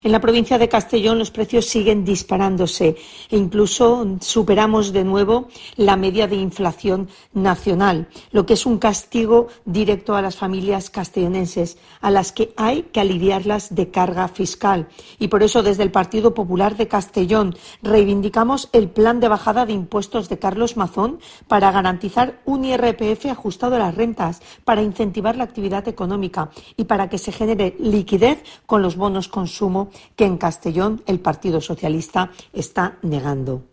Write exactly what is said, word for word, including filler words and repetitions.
En la provincia de Castellón los precios siguen disparándose e incluso superamos de nuevo la media de inflación nacional, lo que es un castigo directo a las familias castellonenses, a las que hay que aliviarlas de carga fiscal. Y por eso desde el Partido Popular de Castellón reivindicamos el plan de bajada de impuestos de Carlos Mazón para garantizar un I R P F ajustado a las rentas, para incentivar la actividad económica y para que se genere liquidez con los bonos consumo que en Castellón el Partido Socialista está negando.